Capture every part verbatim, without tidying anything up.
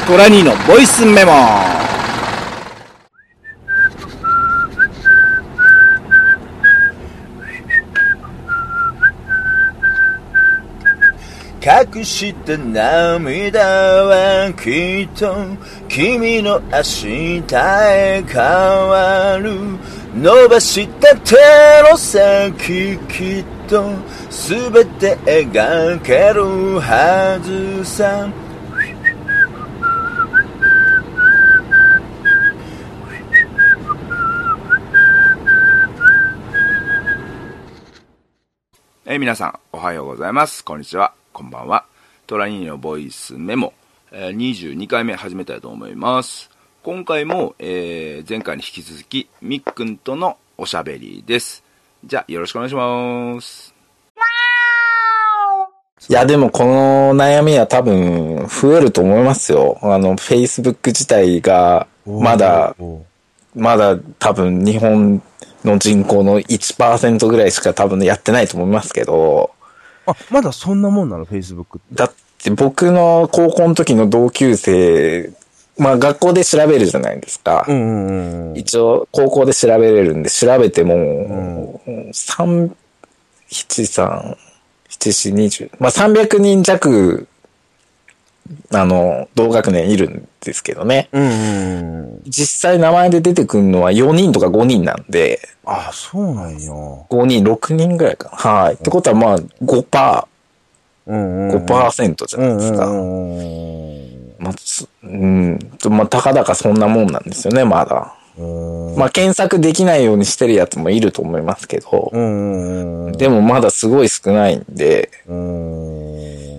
トラニーのボイスメモ。 隠した涙はきっと君の明日へ変わる。伸ばした手の先きっと全て描けるはずさ。 えー、皆さんおはようございます。こんにちは、こんばんは。トラニーのボイスメモ、えー、にじゅうにかいめ始めたいと思います。今回も、えー、前回に引き続きみっくんとのおしゃべりです。じゃあよろしくお願いします。 いやでもこの悩みは多分増えると思いますよ。あの Facebook 自体がまだまだ多分日本の人口の いちパーセント ぐらいしか多分やってないと思いますけど。 あ、まだそんなもんなの Facebook って。 だって僕の高校の時の同級生、まあ学校で調べるじゃないですか。 うんうんうん、 一応高校で調べれるんで調べても、うん、さん、なな、さん、なな、にじゅう、まあさんびゃくにん弱あの同学年いるんですけどね。 うんうんうん、 実際名前で出てくるのはよにんとかごにんなんで。 ああ、そうなんや。 ごにん、ろくにんぐらいかな。はい。ってことはまあ ごパーセント、うんうん、ごパーセントじゃないですか。うんうん、まあ、うん、まあ、たかだかそんなもんなんですよね、まだ。まあ、検索できないようにしてるやつもいると思いますけど。うんうん、でもまだすごい少ないんで。 うん、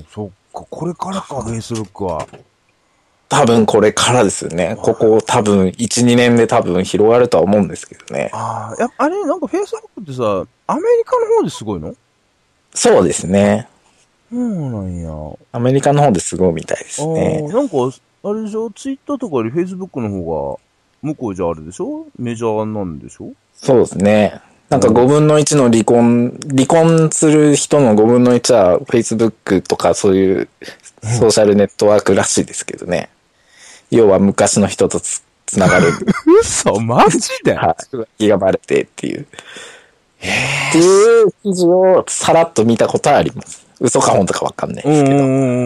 そっか、これからか、Facebook は。 多分これからですよね。ここ多分いち、にねんで多分広がるとは思うんですけどね。 ああ、あれ、なんか Facebook ってさ、アメリカの方ですごいの？ そうですね。 そうなんや。 アメリカの方ですごいみたいですね。 ああ、なんか、あれでしょ？ツイッターとかより Facebook の方が、向こうじゃあれでしょ？メジャーなんでしょ？ そうですね。なんかごぶんのいちの離婚、離婚する人のごぶんのいちは Facebook とかそういうソーシャルネットワークらしいですけどね。要は昔の人と つ, つながる。 嘘、マジで？ はい。気がバレてっていう。っていう記事をさらっと見たことはあります。嘘か本当かわかんないですけど。 うん、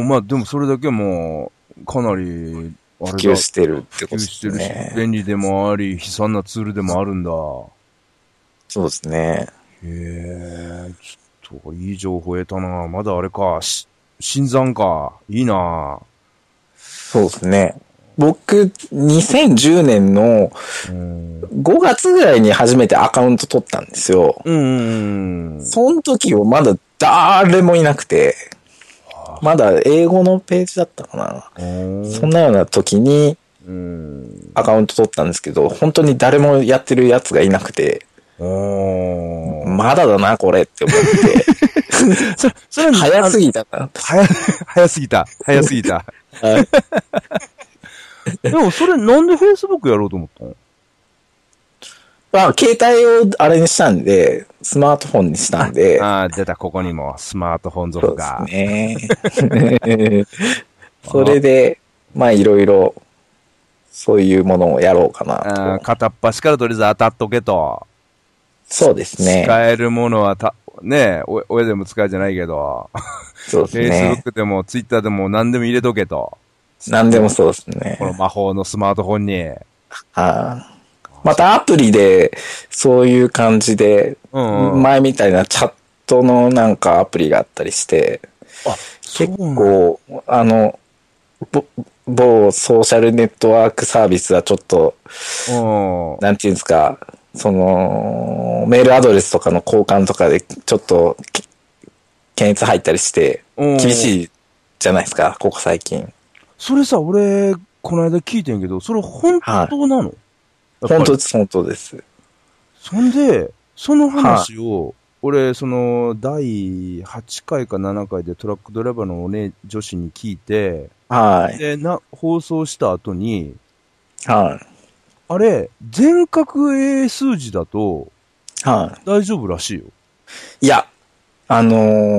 まあでもそれだけもう、かなり、 あれだ。普及してるってことですね。普及してるし、 便利でもあり、悲惨なツールでもあるんだ。 そうですね。 へえ、ちょっといい情報得たな。まだあれか、し新参か。いいな。 そうですね。僕、にせんじゅうねんのごがつぐらいに初めてアカウント取ったんですよ。うん。その時はまだ誰もいなくて、まだ英語のページだったかな。そんなような時にアカウント取ったんですけど、本当に誰もやってるやつがいなくて、まだだな、これって思って。それ、それ早すぎたな。 早、早すぎた。早すぎた。でもそれなんで Facebook やろうと思ったの？ まあ、携帯をあれにしたんで、スマートフォンにしたんで。 ああ、出た、ここにもスマートフォン族が。 そうですね。それで、まあいろいろ、そういうものをやろうかなと。 片っ端からとりあえず当たっとけと。 そうですね。 使えるものはた、ねえ、親でも使えじゃないけど。 そうですね。 Facebook でも Twitter でも何でも入れとけと。 何でもそうですね。 この魔法のスマートフォンに。 はあ、またアプリで、そういう感じで、うんうん、前みたいなチャットのなんかアプリがあったりして、あ、結構、あの、某ソーシャルネットワークサービスはちょっと、なんていうんですか、その、メールアドレスとかの交換とかでちょっと、検閲入ったりして、厳しいじゃないですか、ここ最近。 それさ、俺、この間聞いてんけど、それ本当なの？はい、 本当です、本当です。 そんで、その話を、はい、俺、その、だいはちかいかななかいでトラックドライバーのお姉、女子に聞いて、 はい。 で、な、放送した後に、 はい。 あれ、全角英数字だと、 はい。 大丈夫らしいよ。 いや、あのー、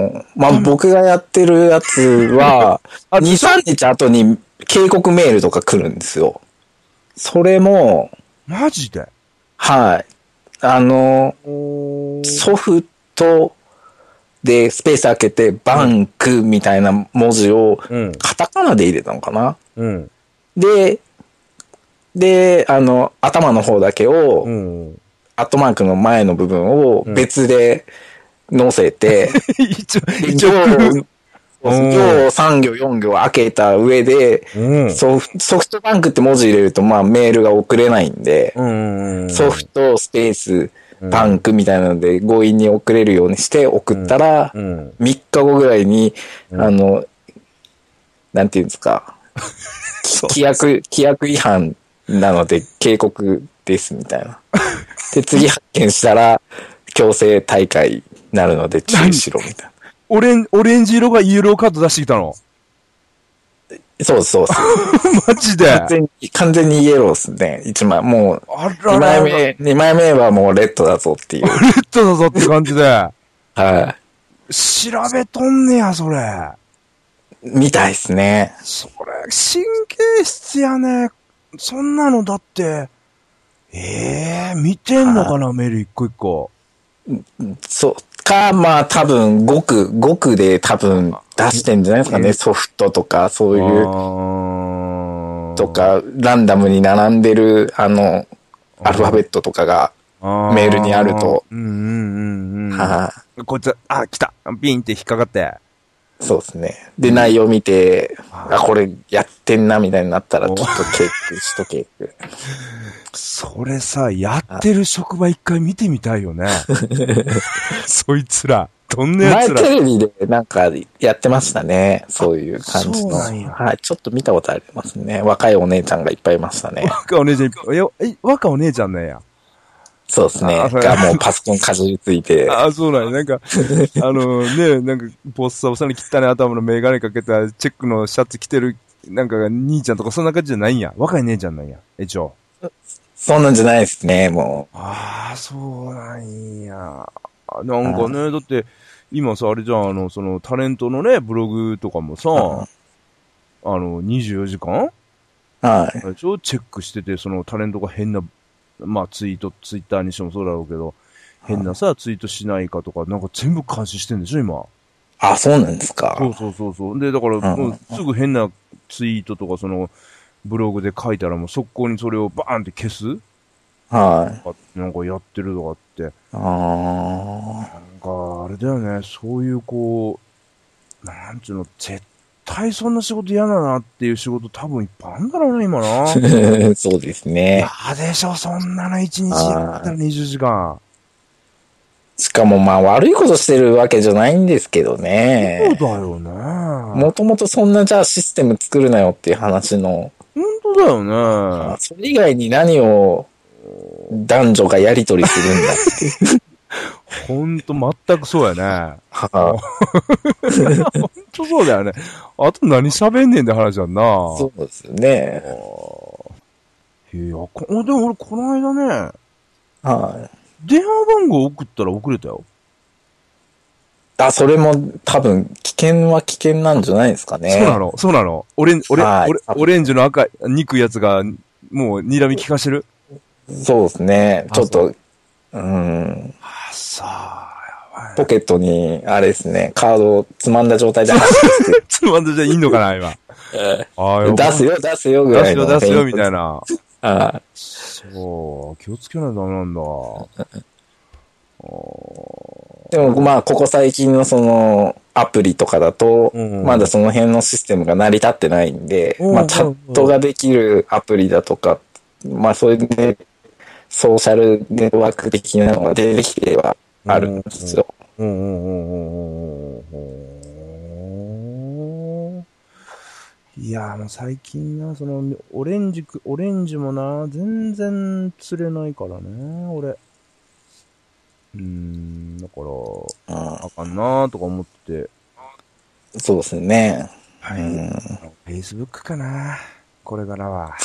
の、まあ、僕がやってるやつは、に、さんにち後に警告メールとか来るんですよ。それも、 マジで？ はい。あの、ソフトでスペース開けて、バンクみたいな文字を、カタカナで入れたのかな、うん、で、で、あの、頭の方だけを、うん、アットマークの前の部分を別で載せて、うん、一応、一応、行さん行よん行開けた上で、うん、ソフ、ソフトバンクって文字入れると、まあメールが送れないんで、うん、ソフトスペースバンクみたいなので強引に送れるようにして送ったら、うん、みっかごぐらいに、うん、あの、なんていうんですか、規約、規約違反なので警告ですみたいな。で、次発見したら強制大会になるので注意しろみたいな。 オレン、オレンジ色がイエローカード出してきたの？ そうそうそう。 マジで完全に、完全にイエローですね。一枚。もう、二枚目、二枚目はもうレッドだぞっていう。レッドだぞって感じで。 はい。 調べとんねや、それ。 みたいですね。 それ、神経質やね。そんなのだって、ええー、見てんのかな、メール一個一個。 そう。か、まあ多分、ごく、ごくで多分出してんじゃないですかね。ソフトとか、そういう、とか、ランダムに並んでる、あの、アルファベットとかが、メールにあると。 うんうんうんうん。はあ、こいつ、あ、来たピンって引っかかって。 そうですね。で、内容見て、あ、これやってんな、みたいになったら、ちょっとチェックしとけ。 それさ、やってる職場一回見てみたいよね。そいつら。どんなやつら。 前テレビでなんかやってましたね。そういう感じの。はい。ちょっと見たことありますね。若いお姉ちゃんがいっぱいいましたね。 若いお姉ちゃんいっぱい。え、若いお姉ちゃんねや。 そうですね。がもうパソコンかじりついて。 ああ、そうなんや。なんか、あのね、なんか、ポッサボサに汚い頭のメガネかけたチェックのシャツ着てる、なんか、兄ちゃんとかそんな感じじゃないんや。若い姉ちゃんなんや。一応。 そんなんじゃないですね、もう。 ああ、そうなんや。なんかね、だって、今さ、あれじゃん、あの、その、タレントのね、ブログとかもさ、あの、にじゅうよじかんはい。 チェックしてて、そのタレントが変な、まあツイート、ツイッターにしてもそうだろうけど、変なさ、ツイートしないかとか、なんか全部監視してんでしょ、今。 あ、そうなんですか。 そうそうそうそう。で、だから、もうすぐ変なツイートとか、その、ブログで書いたらもう速攻にそれをバーンって消すはい。 なんかやってるとかって。 ああ。 なんか、あれだよね、そういうこう、なんちゅうの、絶対そんな仕事嫌だなっていう仕事多分いっぱいあるんだろうね、今な。 そうですね。 嫌でしょ、そんなの一日やったらにじゅうじかん。 しかもまあ悪いことしてるわけじゃないんですけどね。 そうだよね。 もともとそんなじゃあシステム作るなよっていう話の。 本当だよね。 それ以外に何を男女がやりとりするんだっていう。 ほんと全くそうやね。はあ、ほんとそうだよね。あと何喋んねんって話やんな。 そうですね。 いや、こでも俺この間ね。 はい。 電話番号送ったら送れたよ。 あ、それも多分危険は危険なんじゃないですかね。 そうなのそうなのオレン、オレ、オレ、オレンジの赤い、憎いやつがもう睨み利かしてる？ そうですね。ちょっと、うん。 あ、さあ、やばい。 ポケットに、あれですね、カードをつまんだ状態でつまんだじゃいいのかな、今。 あ出すよ、出すよ、ぐらいの。 出すよ、出すよ、みたいな。 あそう、気をつけないとダメなんだ。 でも、まあ、ここ最近のその、アプリとかだと、うんうん、まだその辺のシステムが成り立ってないんで、うんうんうん、まあ、チャットができるアプリだとか、まあ、それで、ソーシャルネットワーク的なのが出てきてはあるんですよ。うんうんうんうん、いやー、もう最近な、その、オレンジ、オレンジもな、全然釣れないからね、俺。うーん、だから、あかんなーとか思ってて。 そうですね。 はい。フェイスブックかな、これからは。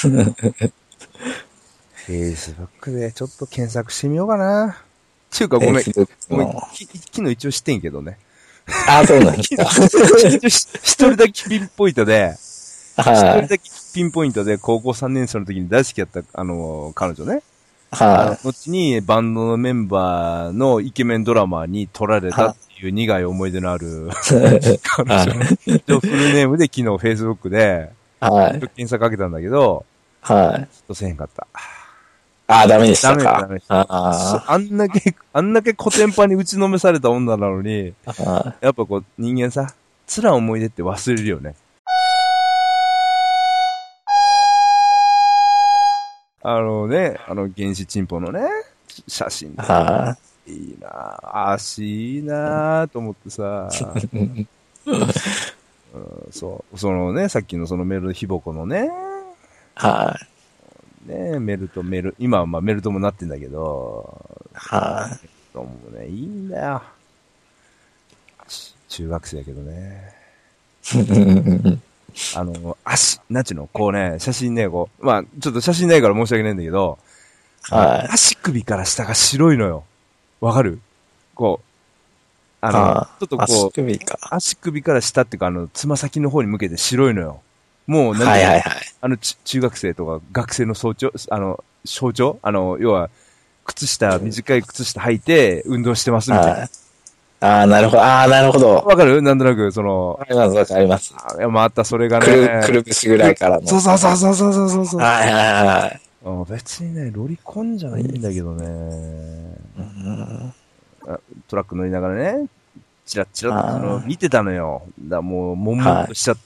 フェイスブックでちょっと検索してみようかな。っていうかごめん、ごめん、昨日一応知ってんけどね。 あ、そうなんですか。 一人だけピンポイントで、一はい。 人だけピンポイントで高校さんねん生の時に大好きやった、あの、彼女ね。 は後にバンドのメンバーのイケメンドラマーに撮られたっていう苦い思い出のある彼女。フルネームで昨日 Facebook で、 はい。 検索かけたんだけど、 はい。 ちょっとせへんかった。 あ、ダメでしたか。 ダメだ、ダメでした。ああんだけ、あんだけコテンパに打ちのめされた女なのに、やっぱこう人間さ、辛い思い出って忘れるよね。あのね、あの原始チンポのね、写真。 はい。 いいなぁ、足いいなぁと思ってさ、うん、そう、そのね、さっきのそのメルヒボコのね、 はい。 ねメルト、メル、今はまあメルトもなってんだけど、 はい。 メルトもね、いいんだよ。中学生やけどね。あの、足、なんちゅうの、こうね、写真ね、こう、まあ、ちょっと写真ないから申し訳ないんだけど、はい。足首から下が白いのよ。わかる？こう、あの、あちょっとこう、足首か。足首から下っていうか、あの、つま先の方に向けて白いのよ。もう、なんていうの、はいはいはい。あの、中学生とか学生の象徴、あの、象徴あの、要は、靴下、短い靴下履いて運動してますみたいな。ああ、なるほど。ああ、なるほど。わかる？なんとなく、その。わかります、わかります。あいや、またそれがね。くる、くるぶしぐらいからの。そうそうそうそうそうそうそう。はいはいはい。別にね、ロリコンじゃないんだけどね。うん、トラック乗りながらね、チラッチラッとの見てたのよ。だもう、悶々としちゃって、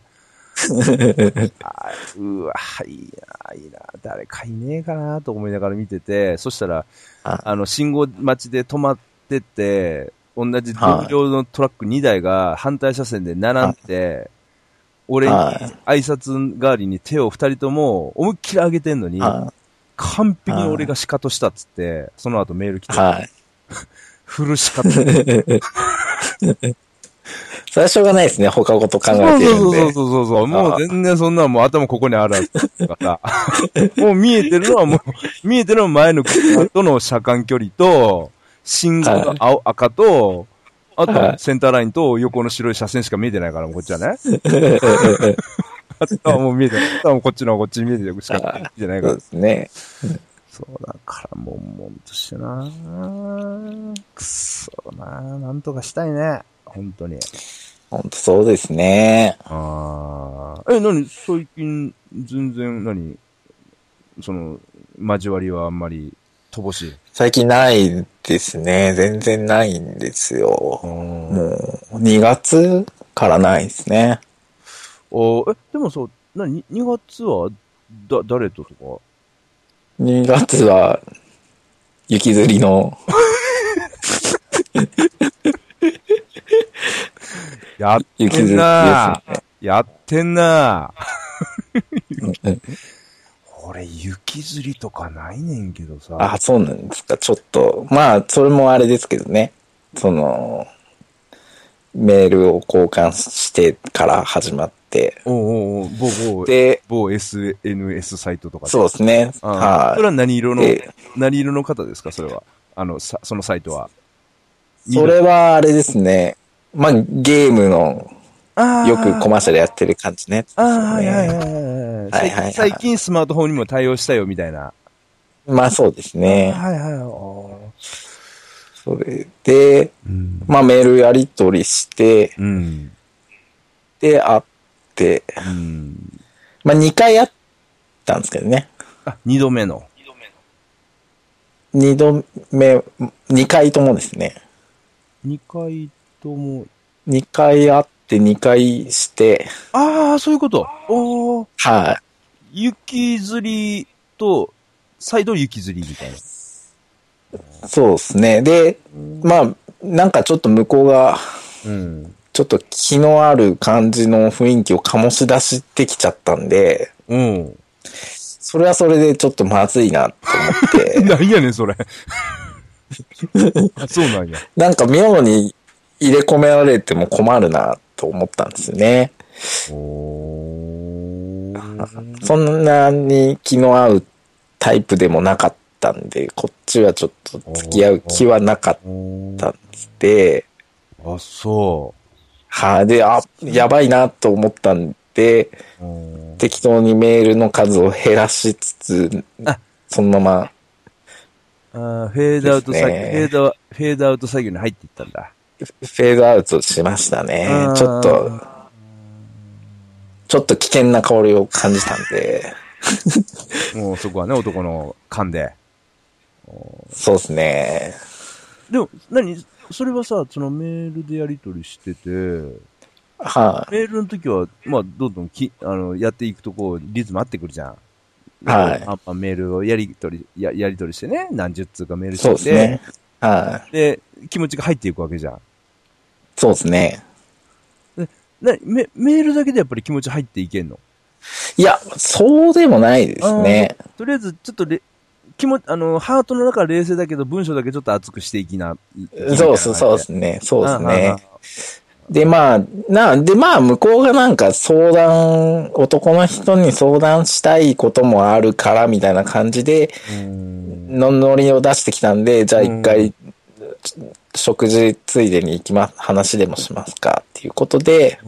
あうわ、いいな、いいな、誰かいねえかなと思いながら見てて、そしたら、あの、信号待ちで止まってて、同じ同僚のトラックにだいが反対車線で並んで、俺に挨拶代わりに手を二人とも思いっきり上げてんのに、完璧に俺がシカトしたっつって、その後メール来て、はい、フルシカト。それはしょうがないですね、他のこと考えてるんで。そうそうそうそう。もう全然そんなもう頭ここにあるから。もう見えてるのはもう、見えてるのは前の車との車間距離と、信号の青、赤と、あと、センターラインと横の白い車線しか見えてないから、こっちはね。あとはもう見えてない。あとはもうこっちのこっちに見えてるしか見えてないから。そうですね。そうだから、もんもんとしてなくっそななんとかしたいね。本当に。本当そうですね。ああ。え、なに最近、全然、なにその、交わりはあんまり、乏しい。最近ないですね。全然ないんですよ。もう、にがつからないですね。おえ、でもそう、なに、にがつは、だ、誰ととか ?に 月は、雪吊りの。やってんなー。やってんなー。俺、雪吊りとかないねんけどさ。あ、そうなんですか。ちょっと。まあ、それもあれですけどね。その、メールを交換してから始まって。おうおうおう、某、某、で、某 エスエヌエス サイトとか。そうですね。はい。それは何色の、何色の方ですかそれは。あの、さ、そのサイトは。それはあれですね。まあ、ゲームの、よくコマーシャルやってる感じね。ああ、はいはいはいはいはい。最近スマートフォンにも対応したよみたいな。まあそうですね。はいはいはい。それで、うん、まあメールやり取りして、うん、で、会って、うん、まあにかい会ったんですけどね。あ、にどめの。にどめ、にかいともですね。にかいとも。にかい会ってにかいして。ああ、そういうこと。おー。はい。雪吊りと、再度雪吊りみたいな。そうですね。で、まあ、なんかちょっと向こうが、うん、ちょっと気のある感じの雰囲気を醸し出してきちゃったんで、うん。それはそれでちょっとまずいなと思って。何やねん、それ。あ、そうなんや。なんか妙に入れ込められても困るなと思ったんですよね。おそんなに気の合うタイプでもなかったんで、こっちはちょっと付き合う気はなかったんで、 あ、そう。 はい、で、あ、やばいなと思ったんで、適当にメールの数を減らしつつ、そのまま、 あフェードアウト作業、フェード、フェードアウト作業に入っていったんだ。 フェードアウトしましたね。ちょっと、ちょっと危険な香りを感じたんで。 もうそこはね、男の勘で。 そうですね。 でも、何それはさ、そのメールでやり取りしてて、 はい、 メールの時は、まあ、どんどんき、あの、やっていくとこう、リズム合ってくるじゃん。 はい。 あまあ、メールをやり取り、や、やり取りしてね、何十通かメールして。 そうですね。はい。 で、気持ちが入っていくわけじゃん。 そうですね。 で、な、メ、メールだけでやっぱり気持ち入っていけんの？ いや、そうでもないですね。 とりあえず、ちょっとれ、気持ち、あの、ハートの中は冷静だけど、文章だけちょっと熱くしていきな。 そうそう、そうですね。そうですね。で、まあ、な、で、まあ、向こうがなんか相談、男の人に相談したいこともあるから、みたいな感じで、のんのりを出してきたんで、じゃあ一回、食事ついでに行きます、話でもしますか、っていうことで、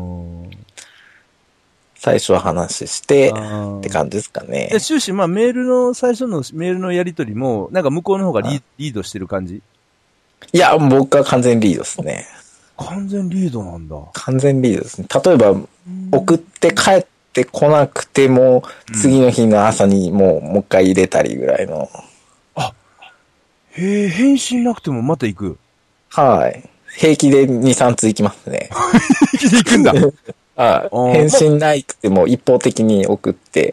最初は話して、って感じですかね。 で、終始、まあ、メールの、最初のメールのやりとりも、なんか向こうの方がリリードしてる感じ？ いや、僕は完全リードですね。 完全リードなんだ。 完全リードですね。例えば、送って帰ってこなくても、次の日の朝にもう、もう一回入れたりぐらいの。 あ、へえ、返信なくてもまた行く。 はい。平気でに、さん通行きますね。 平気で行くんだ。 はい。返信ないくても一方的に送って。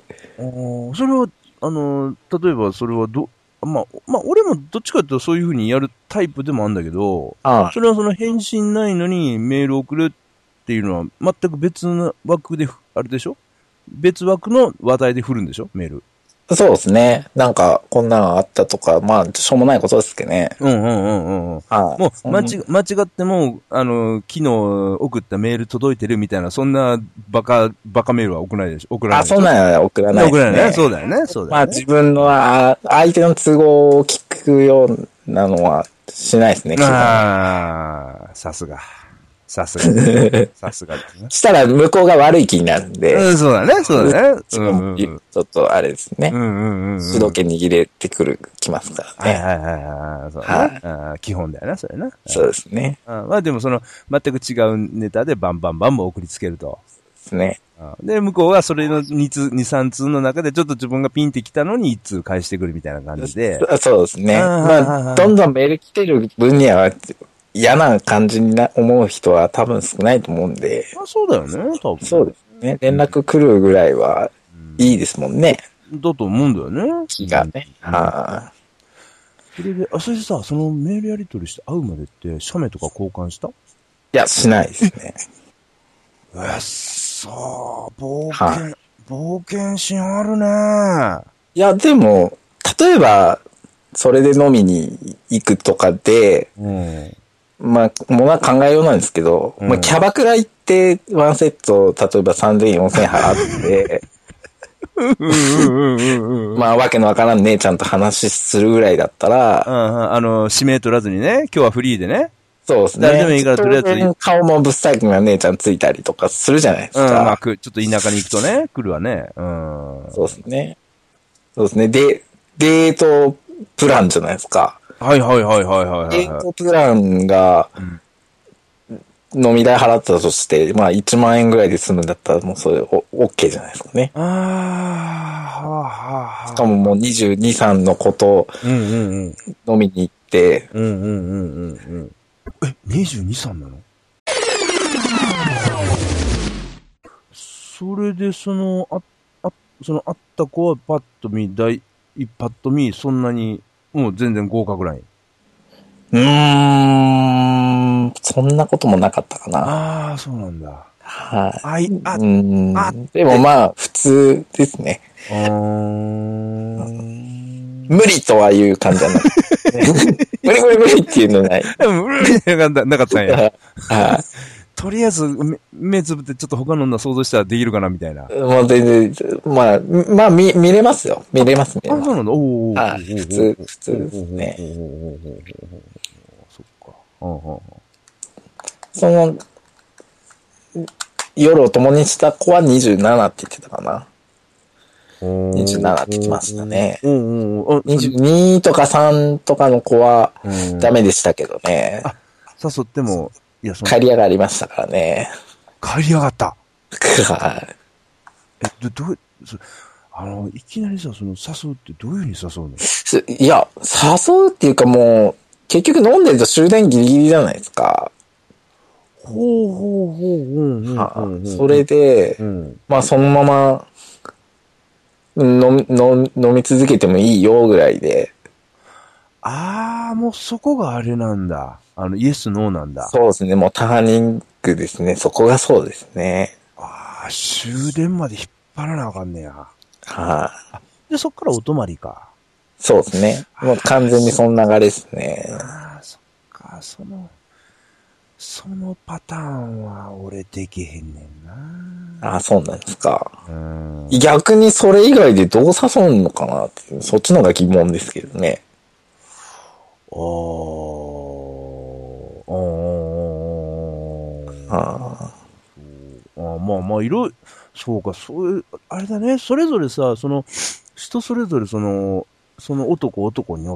それは、あの、例えばそれはど、まあ、まあ、俺もどっちかというとそういう風にやるタイプでもあるんだけど、ああそれはその返信ないのにメール送るっていうのは全く別の枠で、あれでしょ？別枠の話題で振るんでしょ？メール。 そうですね。なんか、こんなのあったとか、まあ、しょうもないことですけどね。 うんうんうんうん。はい。もう、間違、間違っても、あの、昨日送ったメール届いてるみたいな、そんなバカ、バカメールは送らないでしょ？送らないでしょ？あ、 そんなのは送らないですね。 送らないね。そうだよね。そうだよね。 まあ、自分の、あ相手の都合を聞くようなのはしないですね。 ああ、さすが。さすが。さすがですね。 したら向こうが悪い気になるんで。 うん、そうだね、そうだね。 うんうん、ちょっとあれですね。うんうんうん。主導権握れてくる、きますからね。 はいはいはいはい。そうだね。はい、基本だよな、それな。 そうですね。 まあでもその、全く違うネタでバンバンバンも送りつけると。 ですね。 で、向こうはそれのに通、に、さん通の中でちょっと自分がピンってきたのにいち通返してくるみたいな感じで。 そうですね。まあ、どんどんメール来てる分には、嫌な感じにな思う人は多分少ないと思うんで。 あ、そうだよね、多分。 そうですね。連絡来るぐらいはいいですもんね。 うん、だと思うんだよね。 気がね。はあ。それで、あ、それでさ、そのメールやり取りして会うまでって、写メとか交換した？いや、しないですね。 えっそー、冒険、はい、冒険心あるね。 いや、でも、例えば、それで飲みに行くとかで、うんまあ、ものは考えようなんですけど、うん、まあ、キャバクラ行って、ワンセット、例えばさんぜん、よんせん払って、まあ、わけのわからん姉ちゃんと話するぐらいだったら、 うん、あの、指名取らずにね、今日はフリーでね。 そうですね。 誰でもいいからとりあえず。 顔もぶっさいくな姉ちゃんついたりとかするじゃないですか。 うん、まあ、ちょっと田舎に行くとね、来るわね。うん。 そうですね。そうですね。で、デートプランじゃないですか。 はいはいはいはいはい、はい。 デートプランが、飲み代払ったとして、まあいちまん円ぐらいで済むんだったらもうそれオッケーじゃないですかね。 ああ、はあはあ。 しかももうにじゅうに、さんの子と飲みに行って。 うんうんうんうんうん。え、にじゅうに、さんなの？それでその、あ、あ、その会った子はパッと見、大、パッと見、そんなに、もう全然合格ライン。 うーん、そんなこともなかったかな。 ああ、そうなんだ。 はい、 あ。あ、 うん。あでもまあ、普通ですね。 うーん。 無理とはいう感じじゃない。無理無理無理っていうのない。 無理なかったんや。 はい。 とりあえず目、目つぶってちょっと他の女想像したらできるかなみたいな。 もう全然、まあ、まあ見、見れますよ。見れますね。 あ、そうなんだ。おー。普通、普通ですね。 そっか。 その、夜を共にした子はにじゅうななって言ってたかな。にじゅうななって言ってましたね。にじゅうにとかさんとかの子はダメでしたけどね。 あ、誘っても、いや、その。刈り上がりましたからね。 刈り上がった。 はい。 え、ど、どう、あの、いきなりさ、その誘うってどういうふうに誘うの？ いや、誘うっていうかもう、結局飲んでると終電ギリギリじゃないですか。 ほうほうほう、うんうんはあ、それで、うん、まあそのまま、飲み、飲み、飲み続けてもいいよぐらいで。 ああ、もうそこがあれなんだ。あの、イエス、ノーなんだ。 そうですね。もうターニングですね。そこがそうですね。 ああ、終電まで引っ張らなあかんねや。 はい、 あ。で、そっからお泊まりか。 そうですね。もう完全にその流れですね。 ああ、そっか、その、そのパターンは俺できへんねんな。 ああ、そうなんですか。うん、逆にそれ以外でどう誘うのかなっていう、そっちの方が疑問ですけどね。 ああ、ああ、まあまあ、いろいろ、そうか、そういう、あれだね、それぞれさ、その、人それぞれその、その男男によって、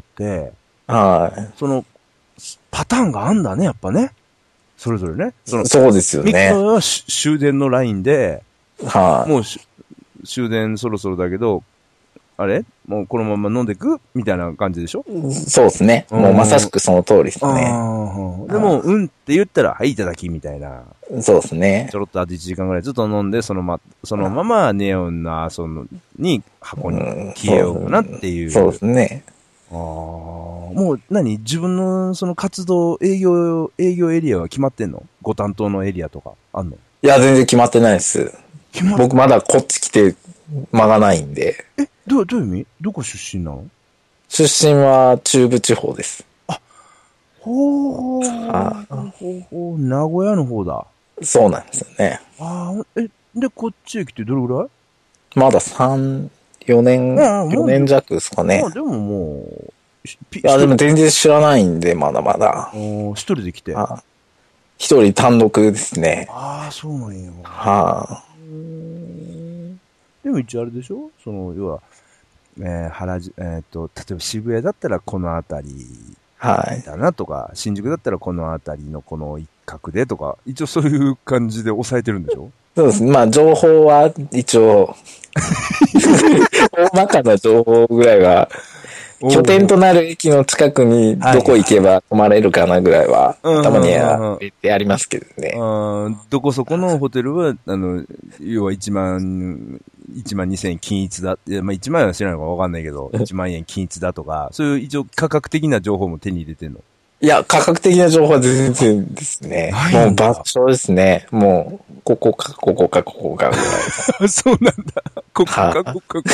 はい。 その、パターンがあんだね、やっぱね。それぞれね。 そのそうですよね。 ミックは終電のラインで、 はい、 もう終電そろそろだけど、あれもうこのまま飲んでくみたいな感じでしょ？ そうですね。もうまさしくその通りですね。 でも、うんって言ったら、はい、いただきみたいな。 そうですね。 ちょろっとあといちじかんぐらいずっと飲んで、そのま、そのままネオンのその、に箱に消えようかなっていう。 そうですね。 ああ、もう何自分のその活動、営業、営業エリアは決まってんの？ご担当のエリアとかあんの？ いや、全然決まってないです。僕まだこっち来て間がないんで。 え、どう、どういう意味？どこ出身なの？ 出身は中部地方です。 あ、ほー。あほうほう、名古屋の方だ。 そうなんですよね。 ああ、え、で、こっちへ来てどれぐらい？ まださん、よねん、よねん弱ですかね。 あ、でももう、 いや、でも全然知らないんで、まだまだ。 一人で来て。 あ、一人単独ですね。 ああ、そうなんや。 はあ。 でも一応あれでしょ？その、要は、えー、原宿、えー、っと、例えば渋谷だったらこの辺りだなとか、はい、新宿だったらこの辺りのこの一角でとか、一応そういう感じで抑えてるんでしょ？ そうです。まあ、情報は一応、大まかな情報ぐらいは、拠点となる駅の近くにどこ行けば泊まれるかなぐらいは、たまにやってありますけどね。 どこそこのホテルは、あの、要はいちまん、いちまんにせんえん均一だ。いや、まあいちまん円は知らないのかわかんないけど、いちまん円均一だとか、そういう一応価格的な情報も手に入れてんの？ いや、価格的な情報は全然ですね。もう場所ですね。もう、ここか、ここか、ここかぐらい。 そうなんだ。ここか、ここか、ここか。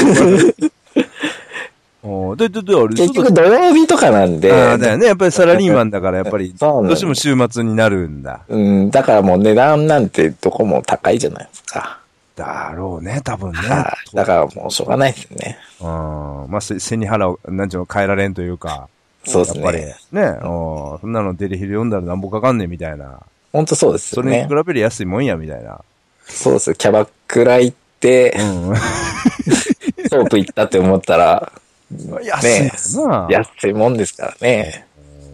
で、で、で、あれ結局土曜日とかなんで。 ああ、だよね。やっぱりサラリーマンだから、やっぱり、どうしても週末になるんだ。 うん、だからもう値段なんてどこも高いじゃないですか。 だろうね、多分ね。 はい。だからもうしょうがないですね。 うん。まあ、背に腹を、なんちゅうの、変えられんというか。 そうですね。 やっぱり、ね。うん。そんなのデリヘル読んだらなんぼかかんねんみたいな。 ほんとそうですよね。 それに比べる安いもんや、みたいな。 そうです。キャバクラ行って、うん。ソープ行ったって思ったら、 安いな、 ね、安いもんですからね。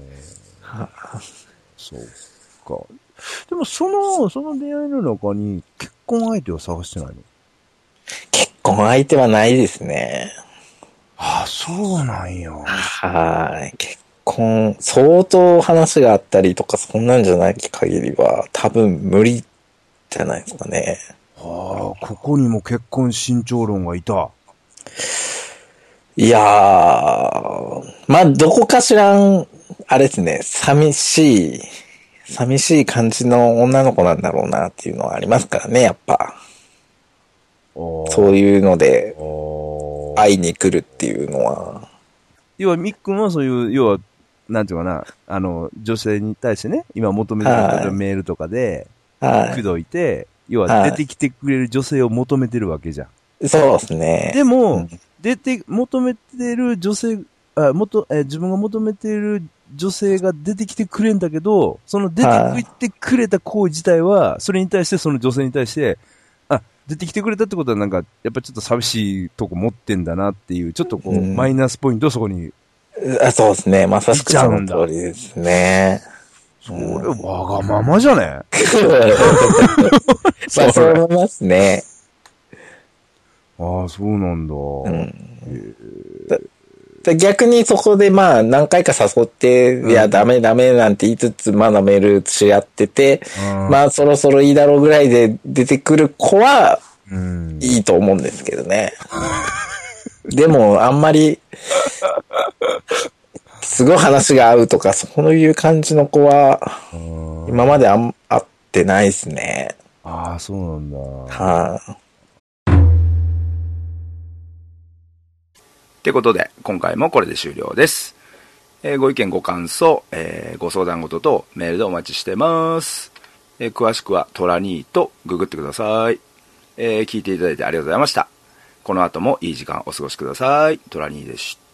そうか。でもその、その出会いの中に結婚相手を探してないの？ 結婚相手はないですね。 ああ、そうなんよ。 はい。結婚、相当話があったりとか、そんなんじゃない限りは、多分無理じゃないですかね。 はあ、ここにも結婚慎重論がいた。 いやー、まあ、どこかしらん、あれですね、寂しい、寂しい感じの女の子なんだろうなっていうのはありますからね、やっぱ。そういうので、会いに来るっていうのは。 要は、みっくんはそういう、要は、なんていうかな、あの、女性に対してね、今求めてるメールとかで、口説いて、要は出てきてくれる女性を求めてるわけじゃん。 そうですね。 でも、うん、出て、求めてる女性、あ、もと、え、自分が求めてる女性が出てきてくれんだけど、その出てきてくれた行為自体は、それに対してその女性に対して、あ、出てきてくれたってことはなんか、やっぱちょっと寂しいとこ持ってんだなっていう、ちょっとこう、うん、マイナスポイントをそこに。 あ、そうですね。まさしくその通りですね。 それ、わがままじゃねまあ、そう思いますね。 ああ、そうなんだ。うん、 だ逆にそこでまあ何回か誘って、うん、いやダメダメなんて言いつつまだメールし合ってて、うん、まあそろそろいいだろうぐらいで出てくる子は、いいと思うんですけどね。うん、でもあんまり、すごい話が合うとか、そういう感じの子は、今まであん、会ってないですね。 ああ、そうなんだ。 はあ。 ということで、今回もこれで終了です。えー、ご意見ご感想、えー、ご相談事とメールでお待ちしてます。えー、詳しくはトラニーとググってください。えー、聞いていただいてありがとうございました。この後もいい時間お過ごしください。トラニーでした。